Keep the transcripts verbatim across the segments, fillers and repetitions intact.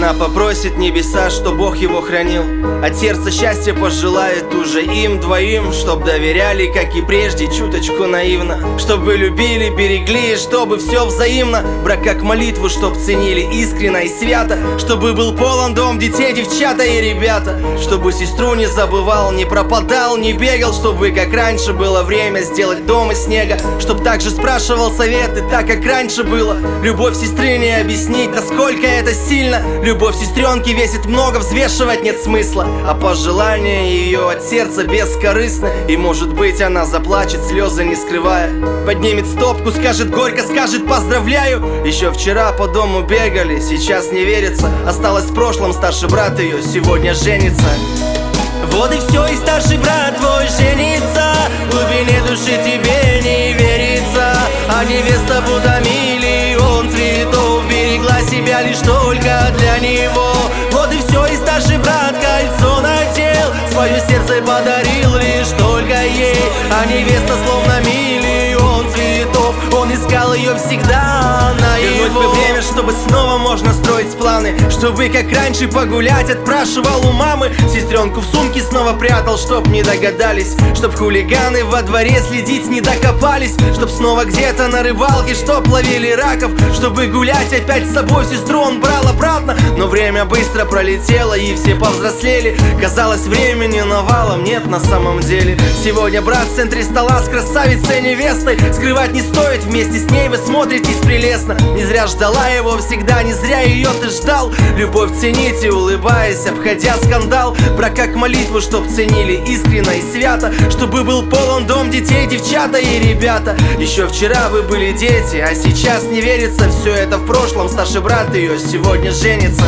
Жена попросит небеса, что Бог его хранил, от сердца счастья пожелает уже им двоим, чтоб доверяли, как и прежде, чуточку наивно, чтобы любили, берегли, чтобы все взаимно. Брак как молитву, чтоб ценили искренно и свято, чтобы был полон дом детей, девчата и ребята, чтобы сестру не забывал, не пропадал, не бегал, чтобы как раньше было время сделать дом из снега, чтоб также спрашивал советы, так как раньше было. Любовь сестры не объяснить, насколько это сильно. Любовь сестренки весит много, взвешивать нет смысла, а пожелания ее от сердца бескорыстны. И может быть она заплачет, слезы не скрывая, поднимет стопку, скажет горько, скажет поздравляю. Еще вчера по дому бегали, сейчас не верится, осталось в прошлом, старший брат ее сегодня женится. Вот и все, и старший брат твой женится, в глубине души тебе не верится, а невеста будто миллион цветов берегла себя лишь только для него. Вот и все, и старший брат кольцо надел, свое сердце подарил лишь только ей, а невеста словно миллион цветов, он искал ее всегда наяву. Вернуть бы время, чтобы снова можно строить планы, чтобы как раньше погулять отпрашивал у мамы, сестренку в сумке снова прятал, чтоб не догадались, чтоб хулиганы во дворе следить не докопались, чтоб снова где-то на рыбалке, чтоб ловили раков, чтобы гулять опять с собой сестру он брал обратно. Но время быстро пролетело и все повзрослели, казалось времени навалом, нет на самом деле. Сегодня брат в центре стола с красавицей невестой, скрывать не стоит, вместе с ней вы смотритесь прелестно. Не зря ждала его всегда, не зря ее ты ждал. Любовь цените, улыбаясь, обходя скандал. Брак как молитву, чтоб ценили искренно и свято, чтобы был полон дом детей, девчата и ребята. Еще вчера вы были дети, а сейчас не верится, все это в прошлом, старший брат ее сегодня женится.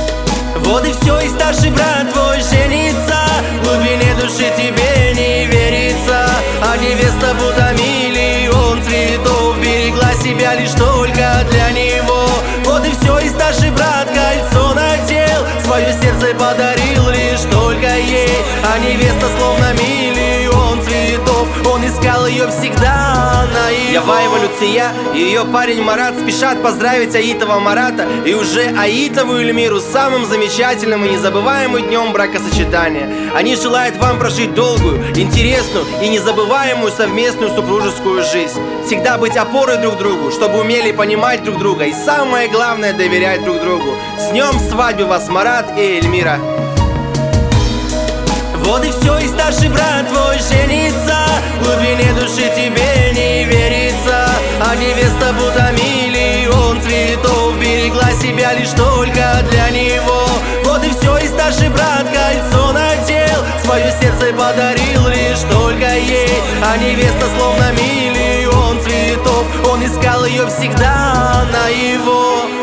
Вот и все, и старший брат твой женится, в глубине души тебе не верится, а невеста будто миллион цветов берегла себя лишь только для него. Вот и все, и старший брат кольцо надел, свое сердце подарил лишь только ей, а невеста словно миллион цветов, он искал ее всегда наяву. Яваева Люция и ее парень Марат спешат поздравить Аитова Марата и уже Аитову Эльмиру с самым замечательным и незабываемым днем бракосочетания. Они желают вам прожить долгую, интересную и незабываемую совместную супружескую жизнь, всегда быть опорой друг другу, чтобы умели понимать друг друга и самое главное доверять друг другу. С днем свадьбы вас, Марат и Эльмира! Вот и все, и старший брат твой женится, в глубине души тебе не верится, а невеста будто миллион цветов берегла себя лишь только для него. Вот и все, и старший брат кольцо надел, свое сердце подарил лишь только ей, а невеста словно миллион цветов, он искал ее всегда наяву.